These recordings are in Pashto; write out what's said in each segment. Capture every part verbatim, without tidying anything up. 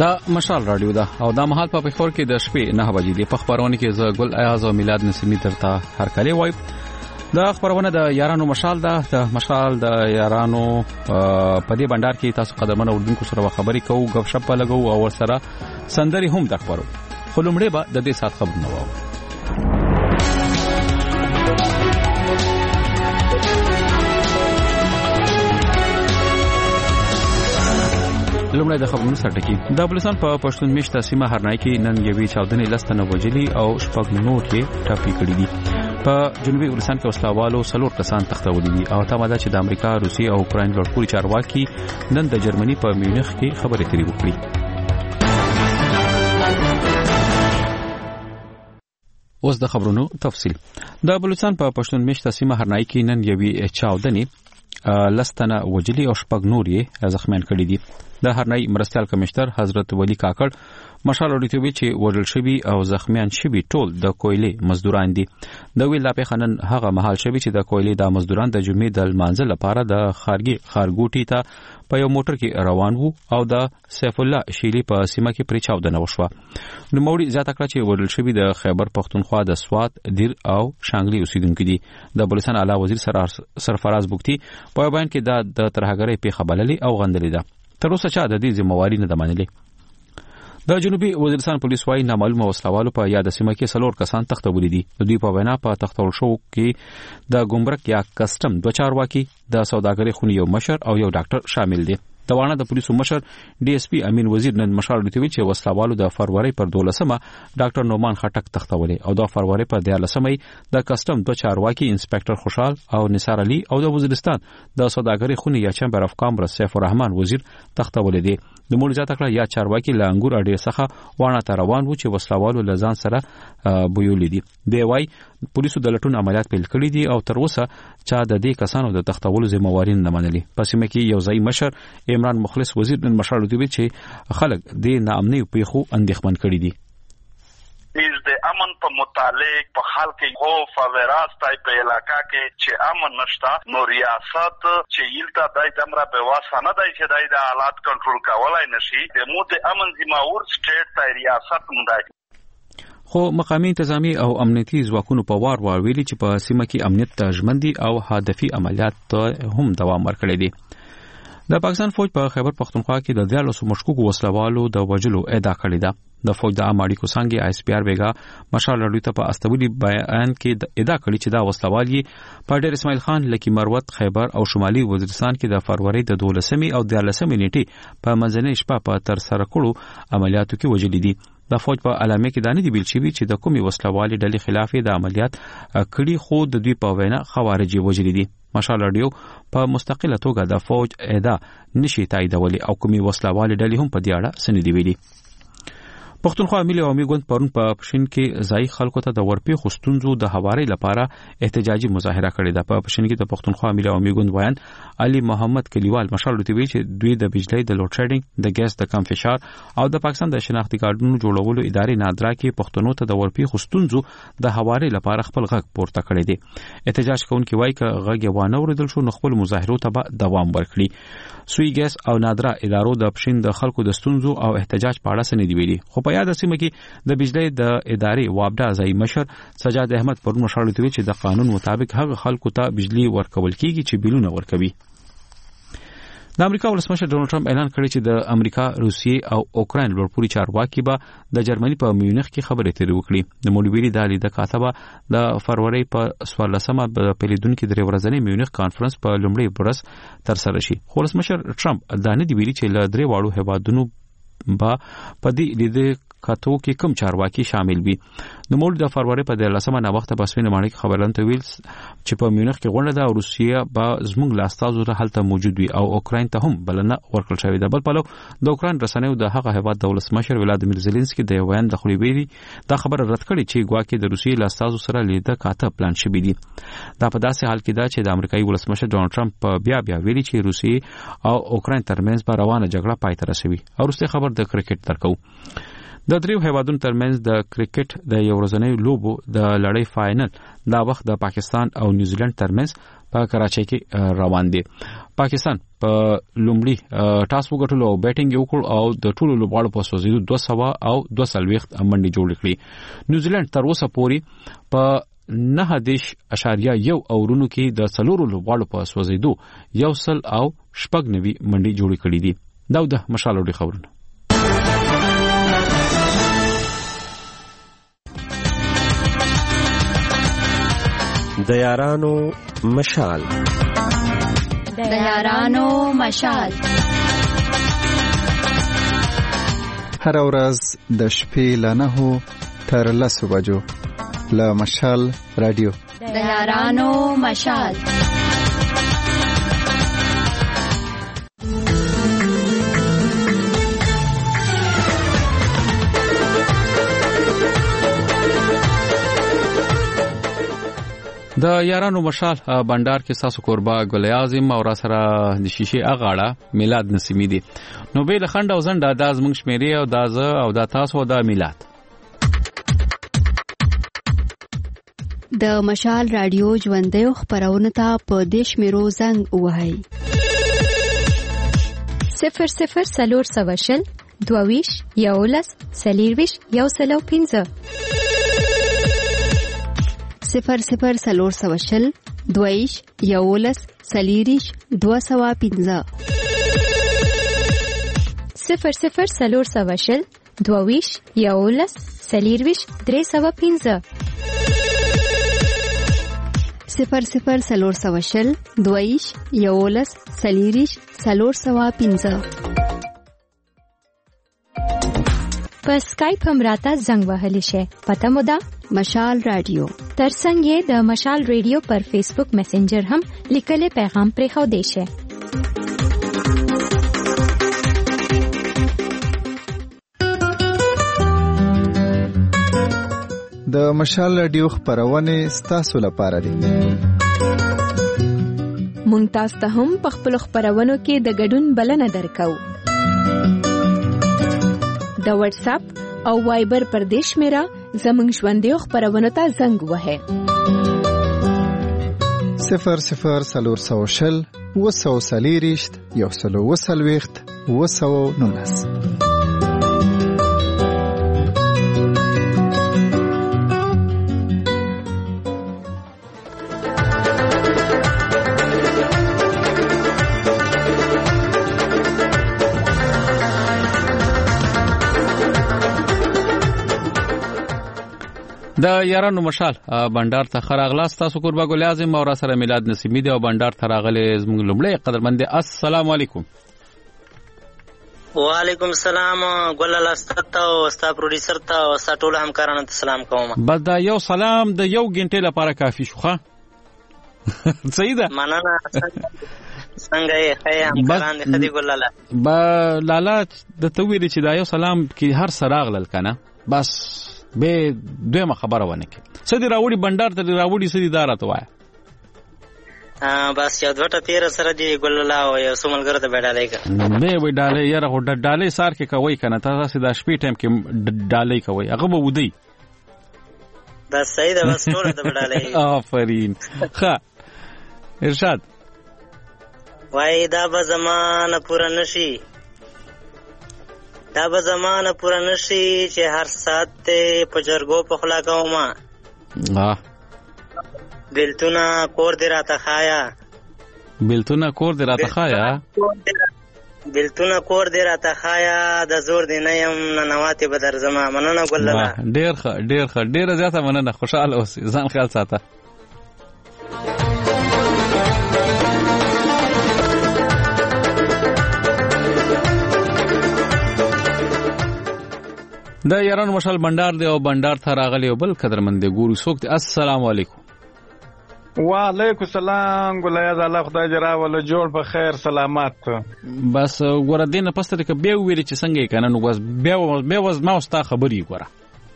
دا مشال رادیو ده او دا مهال په پخور کې د شپې نه بجې دی په خبرونه کې ز ګل ایاز او میلاد نسیمی ترته هر کله وای دا خبرونه د یارانو مشال ده د مشال د یارانو په دې بندر کې تاسو قدمونه وردونکو سره خبري کوو غف شپ لګو او سره سندري هم د خبرو خلومړې به د دې سات خبرونه وو لومړی د خبرونو سره ټکی د بلوچستان په پښتون میشته سیمه هرنای کې نن یوې چاودنې لستنه وجلی او شپږ نور کې ټاپي کړې دي په جنوبي بلوچستان کې وسلوالو څلور کسان تختولي دي او تمه ده چې د امریکا روسي او اوکراین لوړپوړي چارواکي نن د جرمني په میونخ کې خبرې اترې وکړي اوس د خبرونو تفصیل د بلوچستان په پښتون میشته سیمه هرنای کې نن یوې چاودنې لستنه وجلی او شپږ نور یې زخمیان کړي دي د هرنای مرستيال کمشنر حضرت ولی کاکړ مشال اورېتوي چې وژل شوی او زخمیان شوی ټول د کویلې مزدوران دي د ویل په خنن هغه محل شوی چې د کویلې د مزدوران د جمعې د منځل لپاره د خارګي خارګوټي ته په یو موټر کې روان وو او د سیف الله شیلی په سیمه کې پرې چاودنه وشوه نو موري زیاته کړه چې وژل شوی د خیبر پختونخوا د سوات دیر او شانګلي اوسیدونکو دي د بلوچستان اعلی وزیر سرفراز بوکتی په بیان کې د ترهګرۍ په خبرلې او غندلې ده تر اوسه چا د دې ذمہواری نه منلې د جنوبي وزیرستان پولیس وايي نامعلومه وسلوالو په یاد سیمه کې څلور کسان تختولي دي د دوی په وینا په تختول شو کې د ګمرک یا کسٹم دوه چارواکي د سوداګرۍ خونې یو مشر او یو ډاکټر شامل دي د وانه د پولیسو مشر ډي اس پی امین وزیر نن مشال ورته چې وسلوالو د فروری پر دولسمه ډاکټر نومان خټک تختولي او د فروری پر دیارلسمه د کسٹم دوه چارواکي انسپکټر خوشحال او نثار علي او د وزیرستان د سوداګرۍ خونې یا چمبر اف کامرس سیف الرحمن وزیر تختولي دي د مول ځا تکړه یا چارواکي لانګور اډې څخه وانه ته روان وو چې وسلوالو لزان سره بویولې دي دی وای پولیسو د لټون عملیات پیل کړی دي او تر اوسه چا د دې کسانو د تختولو ذمہواری نه منلي پس مې کې یو ځای مشر عمران مخلص وزیر نن مشال دوی چې خلک د ناامنۍ په خو اندېښمن کړي دي از د امن په متعلق په خلک خوف او راستای په علاقہ کې چې امن نشته نو ریاست چې یلته دای دمره په واسانه دای چې دای د حالات کنټرول کولای نشي د مو د امن ذمہور سټیټ ته ریاست مونږ خو مقامی انتظامی او امنیتي ځواکونو په وار وار ویلي چې په سیمه کې امنیت ته ژمندي او هدفي عملیات هم دوام ورکړي دي د پاکستان فوج په خیبر پختونخوا کې د دیالوسو مشکوک وسلوالو د وجلو ادعا کړې ده د فوج د اماړي کو څنګه آی اس پی آر بیگا مشال لړوي ته په استولی بیان کې ادعا کړې چې دا وسلوالي په ډېر اسماعیل خان لکی مروت خیبر او شمالي وزیرستان کې د فروری د دولسمې او دیارلسمې نیټې په منځنۍ شپه په تر سره کړو عملیاتو کې وجلې دي د فوج په اعلامیه کې دانه دی بیل شوی چې د کومي وسلوالي ډلې خلاف د عملیات کړي خو د دوی په وینا خوارجي وجلې دي مشال رادیو په مستقله توګه د فوج ادعا نشي تاییدولې او کومي وسلوالي ډلې هم په دې اړه سندې ویلي پښتونخوا ملي عوامي ګوند پرون په پښین کې ځای خلکو ته د ورپی خوستونزو د حوارې لپاره احتجاجي مظاهره کړې ده په پښین کې د پښتونخوا ملي عوامي ګوند ویان علي محمد کلیوال مشال ورته وی چې دوی د بجلی د لوډ شیډینګ د ګیس د کم فشار او د پاکستان د شناختی کارتونو جوړولو ادارې نادرا کې پښتنو ته د ورپی خوستونزو د حوارې لپاره خپل غږ پورته کړی دی احتجاج کوونکي وایي چې غږ وانه اوریدل شو نو خپل مظاهرو ته دوام ورکړي سوی ګیس او نادرا ادارو د پښین د خلکو د ستونزو او احتجاج په اړه سندې ویلي خو په یاد سیمه کې د بجلی د ادارې وابډا ځای مشر سجاد احمد پرون مشال دوی چې د قانون مطابق هغه خلکو ته بجلی ورکول کیږي چې بیلونه ورکوي د امریکا ولسمشر ډونالد ټرمپ اعلان کړی چې د امریکا روسیې او اوکراین لوړپوړي چارواکي به د جرمني په میونخ کې خبرې اترې وکړي د مولوی د علي د کاتبه د فروری په څوارلسمه په پیلیدونکو درې ورځې میونخ کانفرنس په لومړي برس تر سره شي ولسمشر ټرمپ دا نه دی ویلي چې له درې واړو هوادونو با په دې لیدې کاتو کې کم چارواکي شامل وي نو مول د فروری په دلسمه نه وخت په سپینه ماڼۍ کې خبرلنته ویل چې په میونخ کې غونډه د روسیې با زموږ لاستازو ته حالت موجود وي او اوکراین ته هم بلنه ورکړل شوې ده بل پلو د اوکراین رسنیو د هغه هیواد دولت مشر ولادیمیر زيلنسکي د ویان د خولي ویلي دا خبره رد کړې چې ګواکې د روسیې لاستازو سره لیده کاته پلان شوی دی دا په داسې حال کې ده چې د امریکایي ولس مشر ډونالد ټرمپ بیا بیا ویلي چې روسیې او اوکراین ترمنځ به روانه جګړه پای ته رسوي او وروسته خبر د کرکټ ترکو د دریو هیوادونو ترمنځ د کرکټ د یو ورځنۍ لوبو د لړۍ فائنل دا وخت د پاکستان او نیوزیلند ترمنځ په کراچۍ کې روان دي. پاکستان په لومړي ټاس وګټلو او بیټینګ وکړ او د ټولو لوبغاړو په سوزیدو دوه سوه او دوه څلوېښت منډې جوړې کړې. نیوزیلند تر اوسه پورې په نه دیش اشاریه یو اورونو کې د څلورو لوبغاړو په سوزیدو یو سل او شپږ نوي منډې جوړې کړې دي. دا د مشال وړي خبرونه. د یارانو مشال د یارانو مشال هر ورځ د شپې له نهو تر لسو بجو له مشال رادیو د یارانو مشال. د یارانو مشال بندر کې ساسو قربا ګل اعظم او را سره د شیشه اغاړه میلاد نسیمی دي. نو به لخند او زنده د ازمنګ شمیري او داز او د تاسو د میلاد د مشال رادیو ژوندې خبرونه ته په دیش میرو زنګ وهاي صفر صفر سلور سوشل دوویش یولس سلیرویش یو سلو پینزه صفر صفر سلور سوشل دویش یولس سلیریش دو سوا پینزه صفر صفر سلور سوشل دوویش یولس سلیرویش درې سوا پینزه صفر صفر سلور سوشل دویش یولس سلیریش سلور سوا پینزه. په سکایپ هم راته زنګ وهلی شي. پته مو ده مشال رادیو. ترڅنګ یې د مشال رادیو پر فیسبوک میسنجر هم لیکلي پیغام پرې خو دی شي. د مشال رادیو خبرونه ستاسو لپاره دي. مونږ تاسو ته هم په خپل خبرونو کې د ګډون بلنه درکو. د واتس اپ او وایبر پر دیش میرا زمنګ ژوندې خبرونه ته زنګ وهه صفر صفر سلور سوشل وسو سلیریشت یو سلو وسلويخت وسو نونس. د یارانو مشال بندر ته خراغلاس تاسو قربا ګل اعظم او را سره میلاد نسیمی دی او بندر ته راغلی زموږ لومړی قدرمند. السلام علیکم. وعلیکم السلام ګل الله ستاسو او استاد پروډوسر ته او ټول همکارانو ته سلام کوم. بس دا یو سلام د یو غنټه لپاره کافی شو ښه. صحیح ده مننه. څنګه یې هي همکاران دې خدي ګل الله با لالا د تویل چې دا یو سلام کې هر سراغلل کنه بس به دویمه خبره ونه کې سدي راوړي بندر ته راوړي سدي دارته وای بس یو دوټه تیر سره دی ګل الله او یو سملګر ته بیډالې کا به وې ډالې یاره هډ ډالې سار کې کوي کنه تاسو د شپې ټایم کې ډالې کوي هغه به ودی دا صحیح ده بس ټول ته بیډالې. آفرین. ښه ارشاد وای دا به زمانه پوره نشي دا به زمانه پوره نشي چې هر سات ته په جرګو په خلا کوما ها بلتونه کور دی راته خایا بلتونه کور دی راته خایا بلتونه کور دی راته خایا د زور دی نه يم ننواتې به در زما. مننه ګل الله. ډیر ښه ډیر ښه ډیر زیاته مننه. خوشاله اوسې ځان خیال ساته. د یارانو مشال بندر دی او بندر ته راغلی او بل قدرمند ګورو څوک دی. السلام علیکم. وعلیکم السلام ګلیا الله خدای جرا ول جوړ په خیر سلامات. بس ګور دینه پسته کې به ویل چې څنګه کنه نو بس به به وز ما واست خبري ګوره.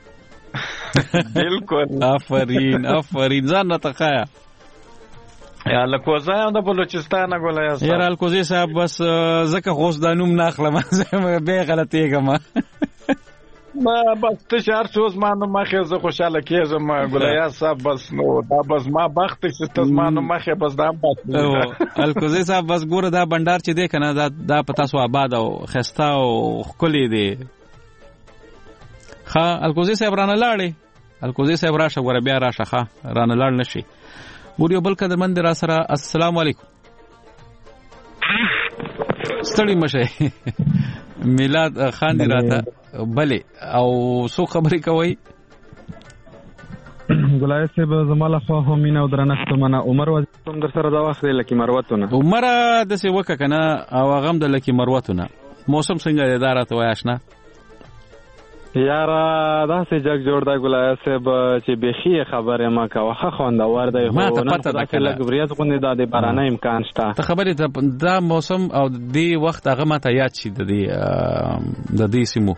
بالکل. آفرین آفرین ځان ته خایا یا لکوزا د بلوچستان ګلیا صاحب. یار الکوزي صاحب بس زکه غوس د نوم ناخله ما به غلطیګه ما. ما بس ته شهر څو زمانو مخه زه خوشاله کېږم ګلیا صاحب بس نو دا بس ما بخت چې زمانو مخه بس دا بس الکوزي صاحب بس ګوره دا بندر چې دی کنه دا دا پتا سو آباد او خستا او خولي دی ها الکوزي صاحب رانه لاړې الکوزي صاحب راشه ګوره بیا راشه ها رانه لاړ نشي ګوري بل کده من را سره السلام علیکم ستړي مشه میلاد خان دی راته بله او سو خبرې کوي ګلای صاحب زماله خو هم نه درنښت منه عمر وزم در سره دا وخت لکه مروتونه عمر د څه وک کنه او غم د لکه مروتونه موسم څنګه دی دارته وای آشنا یار دا سه جګ جوړ دا ګلای صاحب چې بخي خبره ما کا واخه خوندور دی ما ته پته ده کله لګریاز غونډه د بارانه امکان شته ته خبره دا موسم او دی وخت هغه ما ته یاد شي د دې د دې سیمو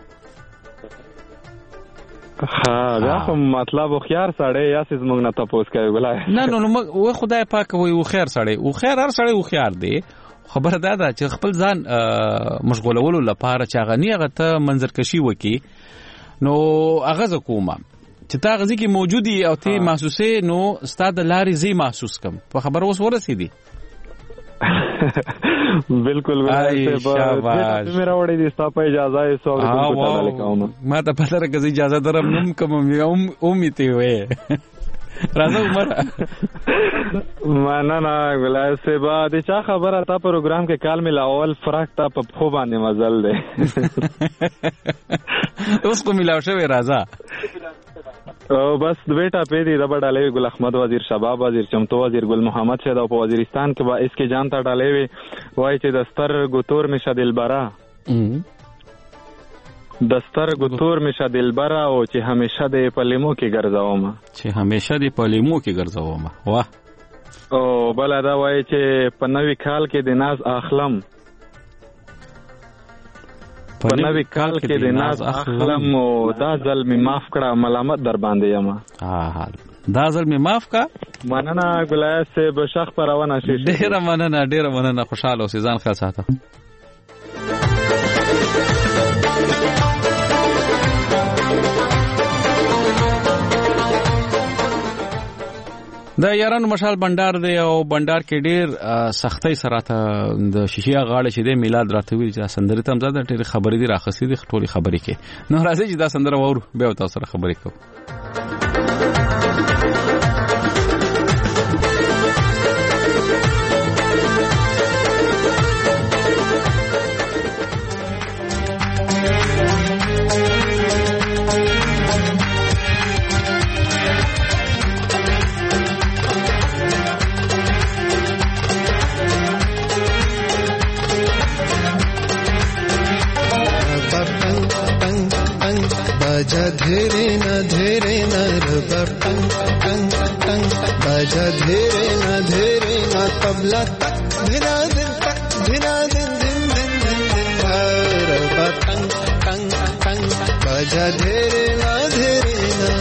ها دا خو مطلب خيار سړی یا سیز موږ نه تاسو کوي ګلای نه نو نو خدای پاک وي او خیر سړی او خیر هر سړی او خيار دی خبره دا ده چې خپل ځان مشغولولو لپاره چې غنی هغه ته منظرکشي وکي نو هغه کومه چې تا غزي کې موجودي او ته محسوسه نو ستاد لاري زی محسوس کم په خبر اوس ورسېدي بالکل شاباش میرا وړي دي ستا په اجازه یې سو غوښتل کوم ما ته پته راکې اجازه درم نم کوم ام امید وي راځه عمر معنا نه ګلای سبا د چا خبره تا پروګرام کې کال ملاول فراق تا په خو باندې مزل دی اوس کو ملاو شوی راځه او بس بیٹا پیدی دا ډالې ګل احمد وزیر شباب وزیر چمتو وزیر ګل محمد شه دا په وزیرستان کې با اس کې جان ته ډالې وی وای چې دستر ګتور مشه دلبرا دستر ګتور مشه دلبرا او چې همیشه د پلیمو کې ګرځاوم چې همیشه د پلیمو کې ګرځاوم واه او بل دا وای چې په نوې کال کې د ناز اخلم په نوې کال کې د ناز اخلم او دا ځل می معاف کړه ملامت در باندې یم ها دا ځل می معاف کا مننه ګلای صاحب شخ پرونه شي ډیره مننه ډیره مننه خوشاله اوسې ځان ښه ساته دا یارانو مشال بندر دی او بندر کې ډیر سختۍ سره ته د شیشیا غاړه چې د میلاد راته ویل چې سندري تم زده ډېر خبرې دي راخصې دي ټولي خبرې کې نو راځي چې دا سندره وورو به تاسو سره خبرې کوو बाजा धेरे न धेरे न रबा टंग टंग टंग बाजा धेरे न धेरे न तबला तक धिना दिन तक धिना दिन दिन दिन दिन दिन रबा टंग टंग टंग बाजा धेरे न धेरे न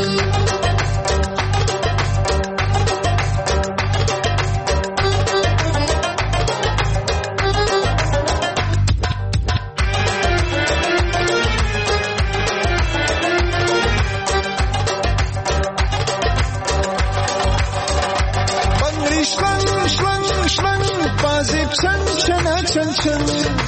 Chan chana chan chan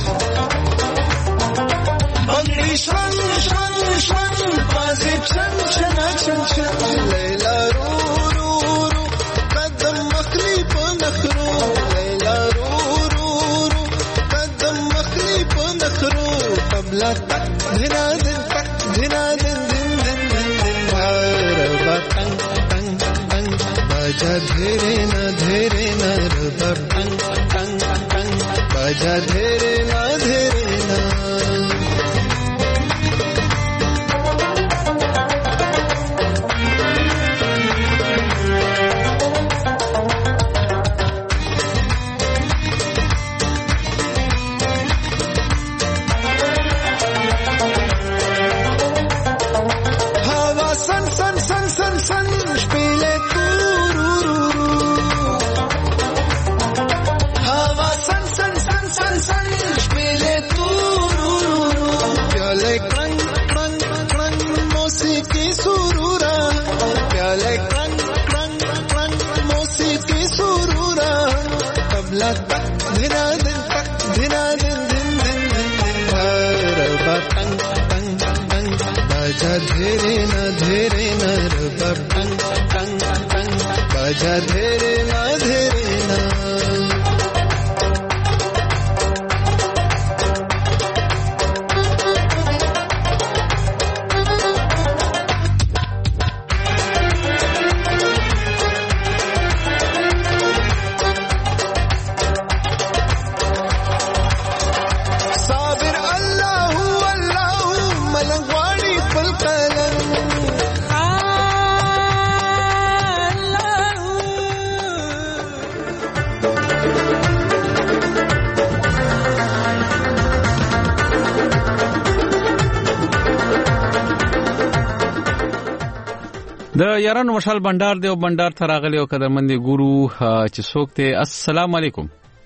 Bangli shwan shwan shwan Pazib chan chana chan chan Layla ro ro ro Qadam makhli pa nakhro Layla ro ro ro Qadam makhli pa nakhro Tabla tak dhina din tak dhina din din din din din Raba tang tang tang Baja dhere na dhere na Raba tang tang tang Baja dhere na dhere na Hava san san san san san Spiele turururu Hava san san san san san Spiele turururu موسیقی سرورا پیالے ٹرنگ ٹرنگ ٹرنگ موسیقی سرورا تبلا تک دھنا دن تک دھنا دن دن دن دن ربا ٹنگ ٹنگ ٹنگ باجا دھیرے نہ دھیرے نہ ربا ٹنگ ٹنگ ٹنگ باجا دھیرے نہ دھیرے نہ د یارانو مشال بندر دی او بندر ته راغلی او قدرمن ګورو چې څوک ته السلام علیکم.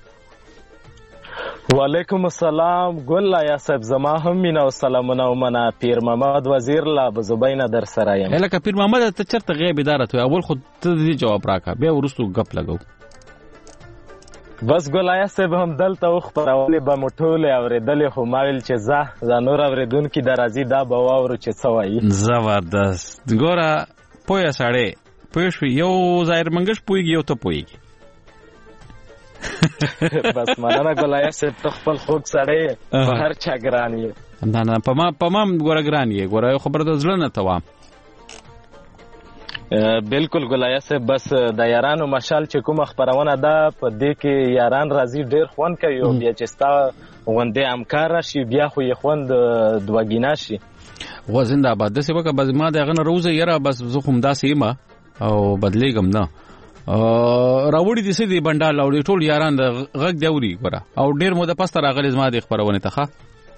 وعلیکم السلام ګل یا صاحب زما هم مینا او سلامونه ومنه پیر محمد وزیر لا بزبینه در سره یم. الکه پیر محمد ته چرته غیب اداره ته اول خود ته دې جواب راکا بیا ورستو غپ لګاو. بس ګل یا صاحب هم دلته وخ پرولې به مټوله اوریدلې خو ماویل چې زه د نور اوریدونکو درازي دا به واورو چې څه وایي. زبردست ګوره پویا ساړې پوه شو یو ظاهر منګش پویږي یو ته پویږي. بس مننه ګلای صاحب ته خپل خوږ ساړې په هر چا ګران یې. نه نه په ما په ما ګوره ګران یې ګوره خبره د زړه نه توام. بالکل ګلای صاحب بس د یارانو مشال چې کوم خبرونه ده په دې کې یاران راځي ډیر خوان کوي او بیا چې ستا غونډه همکار شي بیا خو یې خوند دوګینا شي. و زنده آباد د سیبه که ما د غن روزه یره بس زه کوم داسې ما او بدلیګم نه راوړي دي سې دی بندال او ټول یاران د غږ دیوري ګره او ډیر مو د پسته راغلی زما د خبرونه ته ښه.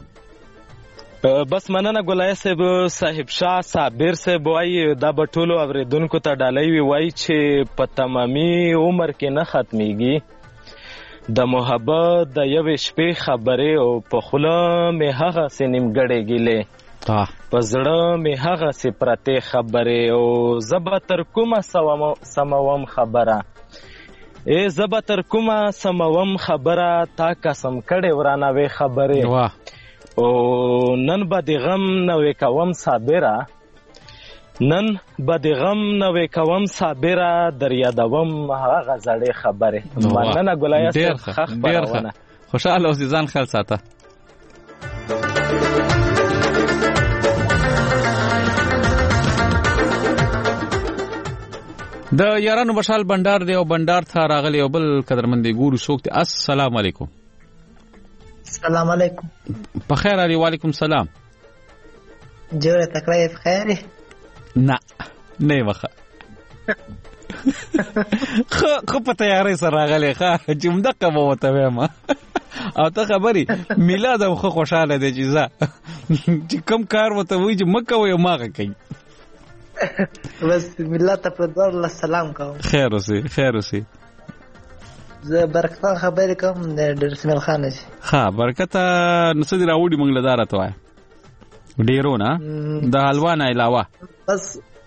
بس مننه ګلای صاحب صاحب شاه صابر صاحب وایي دا به ټولو اوریدونکو ته ډالۍ وي وایي چې په تمامي عمر کې نه ختمیږي د محبت د یوې شپې خبرې او په خوله مې هغه سې نیمګړې ګیلې په زړه مې هغه سې پرتې خبرې او زه به تر کومه سموم خبره ای زه به تر کومه سموم خبره تا قسم کړې ورانه وې خبرې او نن به د غم نوې کوم صابره نن به د غم نوې کوم صابره در یادوم هغه زړې خبرې. مننه ګلایه صاحب ښه خپرونه خوشحاله اوسې ځان خیال ساته. د یارانو مشال بندر دی او بندر ته راغلی او بل قدرمن دی ګورو څوک ته السلام علیکم. السلام علیکم. بخیر علی وعلیکم السلام. جوړه تکلیف خیر نه نه وخه خو خو په تیارې سره راغلی ښه چې مدقه به وته وایم او ته خبرې میلاد هم ښه خوشحاله دی چې زه چې کوم کار ورته وایي چې مه کوئ او ماغه کوي. بس ملت ته په دوه سلام کوم. خیر اوسې خیر اوسې. زه برکت خان خبرې کوم د رسمیل خان شي. ښه برکت نو څه دی راوړي موږ له دا راته وایه ډېرو نه د حلوا نه علاوه بس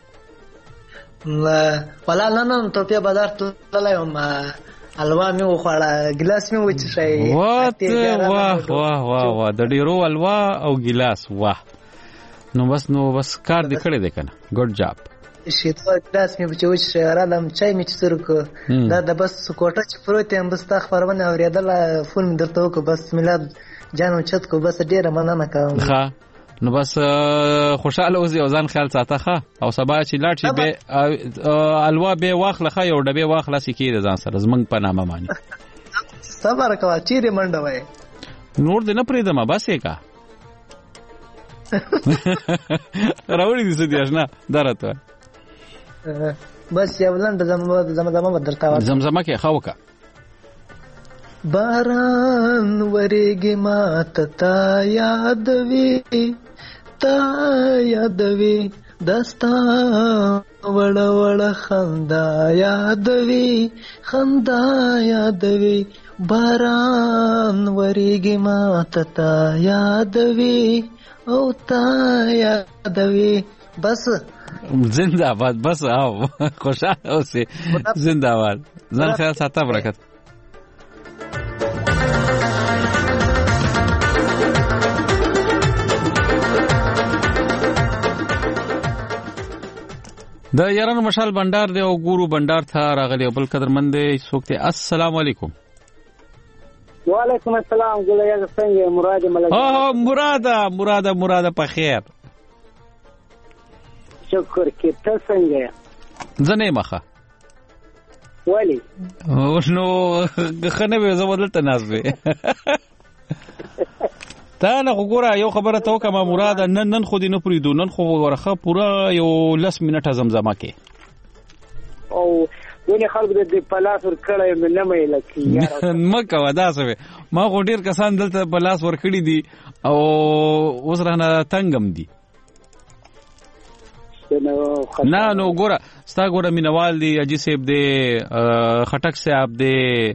ولا نه نه توپیا بازار تللی وم حلوا مې وخوړه ګلاس مې وچښی. وات واه واه واه واه د ډېرو حلوا او ګلاس واه نو بس نو بس کار دې کړی دی که نه ګډ جاب. شیدو ګلاس مې چې وچښی رالم چای مې چې سر کړو دا د بس کوټه چې پروت یم بس تا خپرونه اورېدله فون مې درته وکړو بس میلاد جان اوچت کړو بس ډېره مننه کوم. ښه نو بس خوشحاله اوسې او ځان خیال ساته ښه او سبا چې لاړ شي بیا الوا بیا واخله ښه یو ډبې واخله سې کېږي ځان سره زموږ په نامه باندې. صبر کوه چیرې منډه وایې نور دې نه پرېږدمه بس یې که راوړي دي څه دي اشنا دا راته وایه بس یو لنډه زمزمه به درته وایم. زمزمه کې ښه وکړه. باران ورېږي ماته تا یادوي تا یادوي دستا وړه وړه خندا یادوي خندا یادوي باران ورېږي ماته تا یادوي او تا یادوي بس زنده باد بس او خوشاله اوسې زنده باد ځان خیال ساته برکت. د یارانو مشال بندر دی او ګورو بندر ته راغلی بل قدرمن دی څوک دی. السلام علیکم. وعلیکم السلام. ګلیا څنګه مراد ملک؟ او مراده مراده مراده په خیر. شکر کې ته څنګه؟ زنه مخه ولی نو خنه به زبدلته ناز به تا نه وګوره یو خبره ته وکم مراد نن نن خو دې نه پریدو نن خو ورخه پورا یو لس منټه زمزمه کې او ونی خلک د پلاس ور کړه مې نه مې لکه یار مکه ودا سوي ما خو ډیر کسان دلته پلاس ور کړی دي او اوس رانه تنگم دي نه نو ګوره ستا ګوره مینوال دی اجي صاحب دی خټک صاحب دی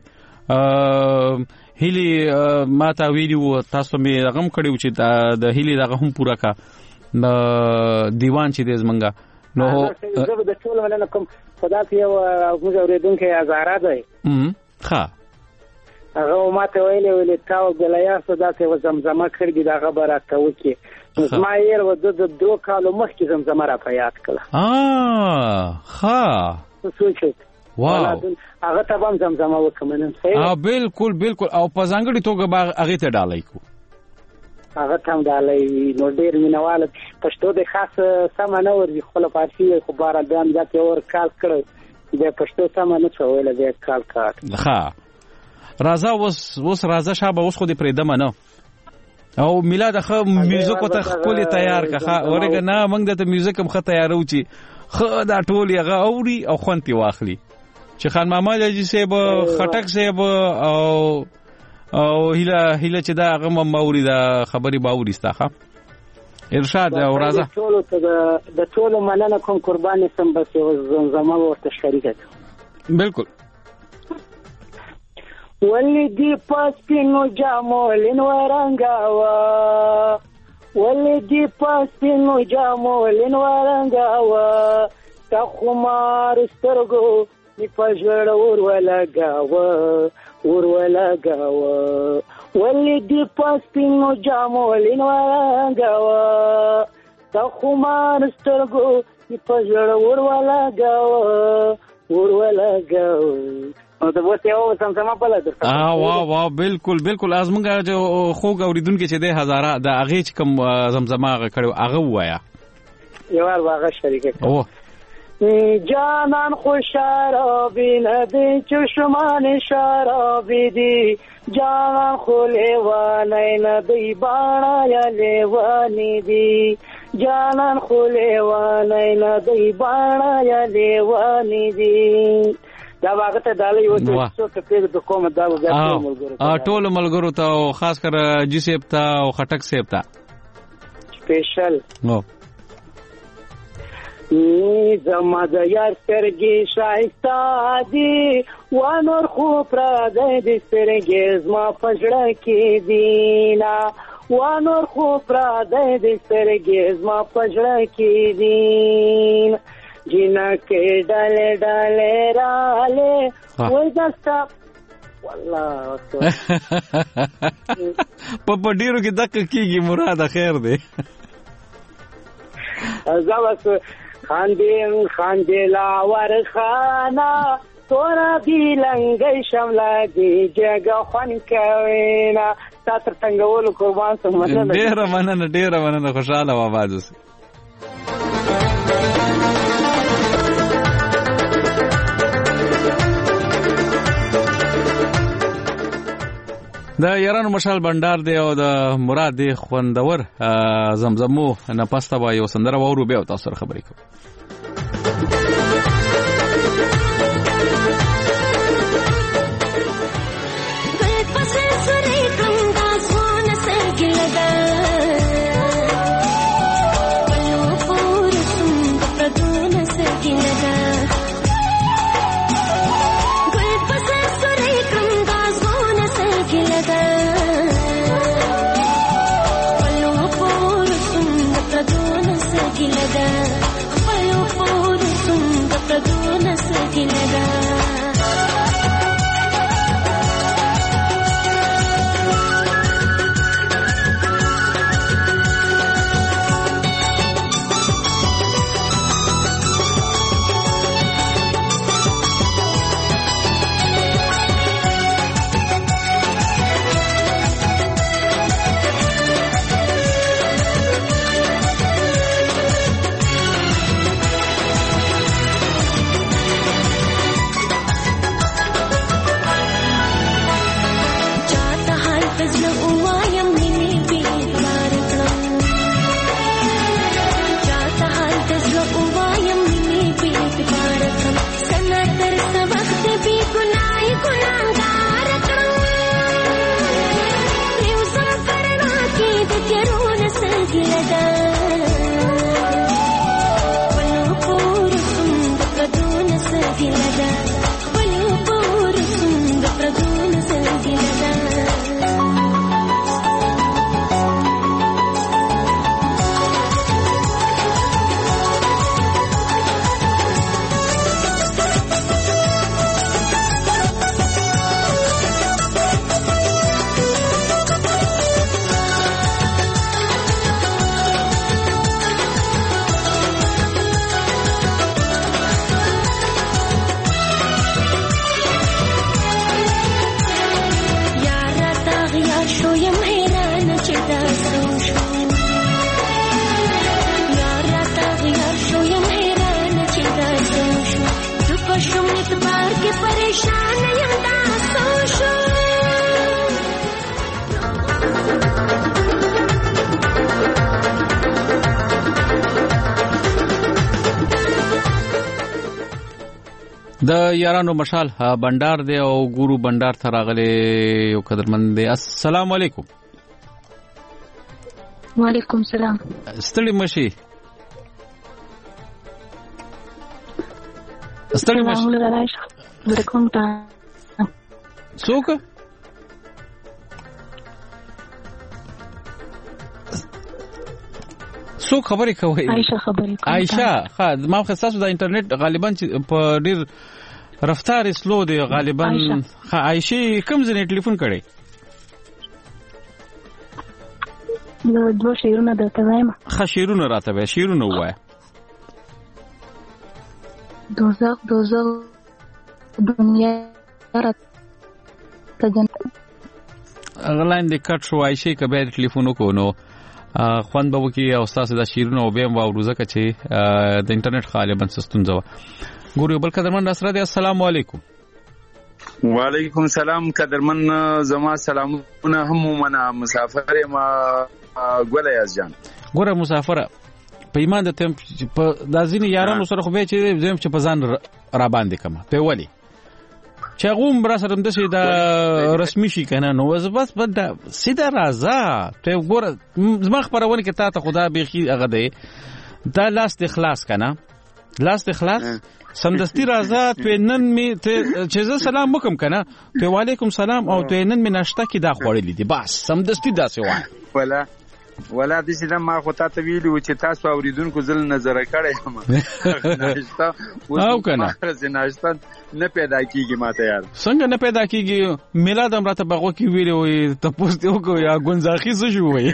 هیلی ما تا ویډیو تاسو مې رقم کړیو چې د هیلی دغه هم پورا کا دیوان چې دې زمنګا نو زه به د ټول مننه کوم خدا ته یو موږ اوریدونکو ازاره دی ښه هغه ماته ویلې ویلې تاو ګلیا صدا ته زمزمه کړی دا خبره ته وکي ما یې ور د دوه کالو مخکې زمزمه را په یاد کړه. اه ښه سوچت واو هغه ته هم زمزمه وکم نن صحیح. اه بالکل بالکل او په ځانګړي توګه باغ هغه ته ډالای کو هغه ته ډالای نو ډیر مینوال پښتو د خاص سم نه ورځي خپل فارسی خو بار دام ځکه اور کال کړو د پښتو سم نه څول د کال کار ښه راځه اوس اوس راځه شابه اوس خو دې پرېدم نه او میلاد خو میوزیک ته خپل تیار کړه اورګه نه موږ د میوزیک هم خه تیارو چې خو دا ټول یغه اوري او خونتي واخلي چې خان محمد اجي صاحب خټک صاحب او او هله هله چې دا هغه موري دا خبري باوري استاخه ارشاد او راځه ټول ته د ټول مننه کوم قرباني سم بس زمزمه ورته شریکه بالکل ولدي پاسپینو جامو لنورنګاوا ولدي پاسپینو جامو لنورنګاوا تا خمار سترګو می پژړ ور ولګاوا ور ولګاوا ولدي پاسپینو جامو لنورنګاوا تا خمار سترګو می پژړ ور ولګاوا ور ولګاوا نو د وته او سمسمه په لاره اه واه واه بالکل بالکل ازمنګه جو خوګ اوریدونکو چې د هزاره د اغه چې کوم زمزمه کړو هغه وایا یو هغه شریکه او جانان خوشارابی ندی چشمان شارابی دی جانان خو لیوانی ندی بانا یا لیوانی دی جانان خو لیوانی ندی بانا یا لیوانی دی دا هغه ته دالې و چې څو کپې د کومه دا وګورئ ملګرو ا ټول ملګرو ته او خاص کر جی سیب ته او خټک سیب ته سپیشل نو زما د یار سترګې شایسته دي و نور خو پردی د سترګې زما په زړه کې دي نه و نور خو پردی د سترګې زما په زړه کې دي جنکه ډاله ډاله راله وای دستا والله په پډیرو کې دک کیږي مراد خیر دی زاوس خاندین خاندلا ورخانا تورا دی لنګي شملا دی جګه خون کوینا تاسو څنګه ول قربان سم مننه ډیر مننه ډیر مننه خوشاله و آواز اوسه د یارانو مشال بندر دی او د مراد دی خوندور زمزمو نه پسته با یو سندره وورو به تاسو سره خبرې کوم Gila شوم اعتبار کې پریشان یم دا سوشو د یارانو مشال بندر دی او ګورو بندر ته راغلی یو قدرمن دی. السلام علیکم. وعلیکم السلام. ستړي مشي ستړي مشي وعلیکم تا څوک څوک خبرې کوي؟ عائشہ خبرې کوي. عائشہ ها ما خو تاسو د انټرنیټ غالبا په ډیر رفتار سلو دی غالبا. ها عائشہ کوم ځای ټلیفون کړي؟ نو دوه شیرونه درته وایم. ها شیرونه راته وای شیرونه وای. دوزخ دوزخ دنیا رات تجن غلاین د کټ شو عائشہ کبه ټلیفون وکونو خوان به وکي او تاسو د شیرونه او به واورو زکه چې د انټرنیټ غالبا سستون زو ګورو بل قدرمن راسره دی. السلام علیکم. وعلیکم السلام قدرمن زما سلامونه هم منه مسافر ما ګول یاز جان ګوره مسافر په ایمان د تم په دازینی یارانو سره خو به چې زم چې په ځان را باندې کما په ولی چې غوم برا سره د شي د رسمي شي کنه نو بس بس د سیده راځه ته ګوره زما خبرونه کې تا ته خدا بيخي هغه دی دا لاست اخلاص کنه لاست اخلاص سمدستی راځه ته نن می ته چې زه سلام وکم کنه ته وعلیکم سلام او ته نن می ناشته کې دا خوړلې دي بس سمدستی داسې وای ولا ولا د سیده ما خو ته ویلو چې تاسو اوریدونکو زل نظر کړی یم ناشته او کنه ناشته نه پیدا کیږي ماته یار څنګه نه پیدا کیږي میلاد هم راته بغو کې ویلو ته پوښتنه وکړ یا ګونځاخي څه شو وای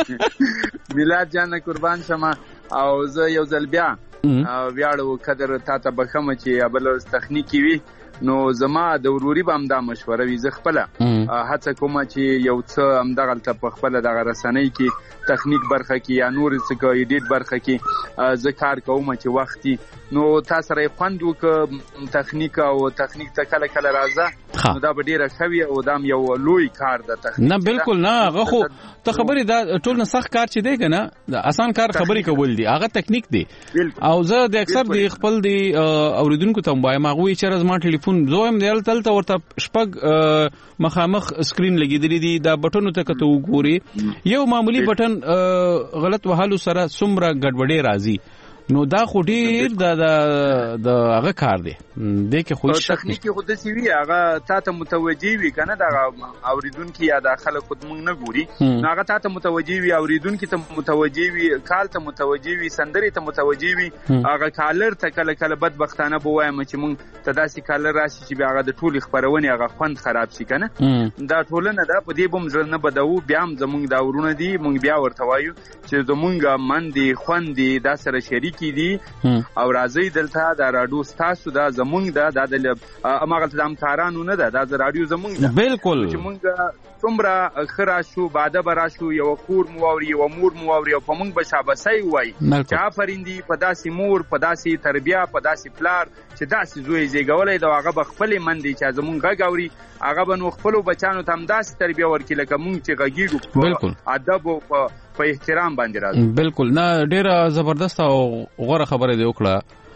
میلاد جان قربان شمه او زه یو ځل بیا ویاړو قدر تا ته بخم چې ابل تخنیکی وی نو زما د وروري بام دا مشوره وی زه خپل هڅه کوم چې یو څه امدغه ته په خپل د رسنۍ کې تخنیک برخه کې یا نور څه کې ایډیټ برخه کې زه کار کوم چې وختي نو تاسو رې خوند وک تخنیک او تخنیک ته کله کله راځه نو دا به ډیره خوي او دا یو لوی کار د تخنیک نه بالکل نه هغه خو ته خبرې دا ټول نه سخت کار چې دی کنه آسان کار خبرې کول دي هغه تکنیک دی او زه د اکثر د خپل دی اوریدونکو ته وایم هغه چې زما ټلیفون زویم دی تل ته ورته شپږ مخامخ سکرین لګیدلی دي دا بټنو ته کته وګوري یو معمولی بټن غلط وهالو سره څومره ګډوډي راځي نو دا خو ډیر د د هغه کار دی د کې خو تخنیکی خو د سی وی هغه تاسو متوجي وي کنه دا اوریدونکو یا د خلک خود مونږ نه ګوري هغه تاسو متوجي وي اوریدونکو ته متوجي وي کال ته متوجي وي سندري ته متوجي وي هغه کالر ته کله کله بدبختانه بوایم چې مونږ تداسي کالر راشي چې هغه د ټولي خبرونه هغه خوند خراب شي کنه دا ټولنه دا په دې بم ځل نه بدو بیا هم زمونږ دا ورونه دي مونږ بیا ورته وایو چې زمونږ من دي خوند دي دا سره شریک دي او راځي دلته دا رادیو تاسو دا زمونږ دا د امغه تدام کارانو نه ده دا رادیو زمونږ ده بالکل چې مونږ څومره خرا شو باده برا شو یو خور مووري یو مور مووري او په مونږ به شابسای وای چې افریندي په داسې مور په داسې تربیه په داسې پلار چې داسې زوی زیګولې دا هغه بخپل مندي چې زمونږ غاوري هغه بنو خپل بچانو تم داسې تربیه ورکړي لکه مونږ چې غږیږو بالکل ادب او په احترام باندې راځي بالکل نه ډیره زبردست او غوړه خبره دی وکړه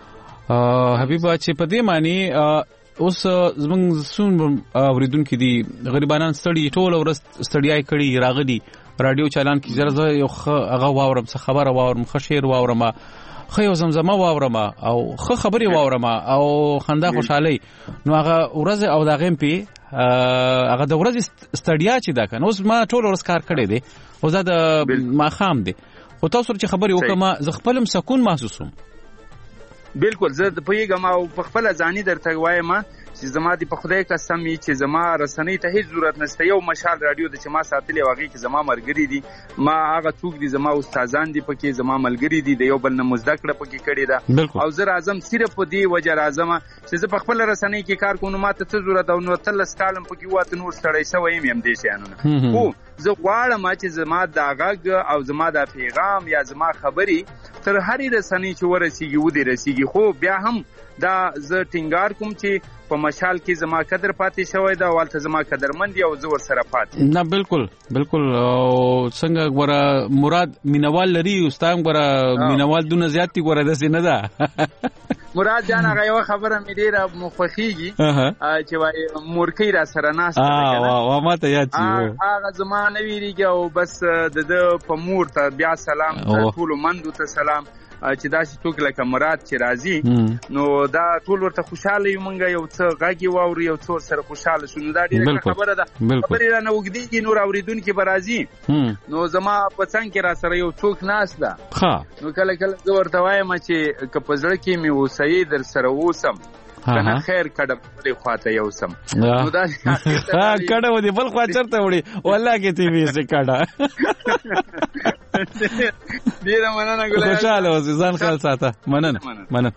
حبیبا چې په دې معنی اوس زمونږ سون اوریدونکو دي غریبانان ستړي ټول ورځ ستړیای کړي راغلي رادیو چالان کې زره یو هغه واورم څه خبره واورم خشیر واورم خو یو زمزمه واورم او خو خبري واورم او خندا خوشحالي نو هغه ورځ او دا غیم پی هغه د ورځ ستړیا چې دا کنه اوس ما ټول ورځ کار کړی دی او زه د ماخام دی خو تاسو چې خبري وکم زه خپلم سکون محسوسوم بالکل زه د پیګم او په خپل ځاني درته وایم چې زما د په خدای قسم چې زما رسنۍ ته هیڅ ضرورت نشته یو مشال رادیو د چې ما ساتلې واغې چې زما مرګري دي ما هغه څوک دي زما استادان دي پکې زما ملګري دي د یو بل نه مزدکړه پکې کړي ده او زه راځم صرف په دې وجه راځم چې زه په خپل رسنۍ کې کار کوم ماته څه ضرورت او نو تل سکالم پکې واته نور سړی شوی يم دې شانونه خو زه غواړم چې زما دا غږ او زما دا پیغام یا زما خبرې تر هرې رسنۍ چې ورسیږي ودې رسیږي. خو بیا هم دا زه ټینګار کوم چې په مشال کې زما قدر پاتې شوی دا او هلته زما قدرمند او زه ورسره پاتې. نه بالکل بالکل. څنګه ګوره مراد مینوال لري ستا هم ګوره مینوال دونه زیات دي ګوره داسې نه ده. مراد جان هغه یوه خبره مې ډېره خوښېږي چې وایي مورکۍ را سره ناسته ده ما ته یاد شي هغه زما نه ویرېږي او بس د ده په مور ته بیا سلام ټولو مندو ته سلام چې داسې څوک لکه مراد چې راځي نو دا ټول ورته خوشحاله یو مونږ یو څه غږ یې واورو یو څه ورسره خوشحاله شو. نو دا ډېره ښه خبره ده. خبرې رانه اوږدېږي نور اورېدونکي به راځي نو زما په څنګ کې را سره یو څوک ناست ده نو کله کله زه ورته وایم چې که په زړه کې مې اوسئ در سره اوسم کنه خیر کډه بلې خواته یو سم. نو دا کډه ودې بل خوا چرته وړي والله کې تی وي سه کډه. ډېره مننه ګلای خوشاله اوسې ځان خیال ساته. مننه مننه.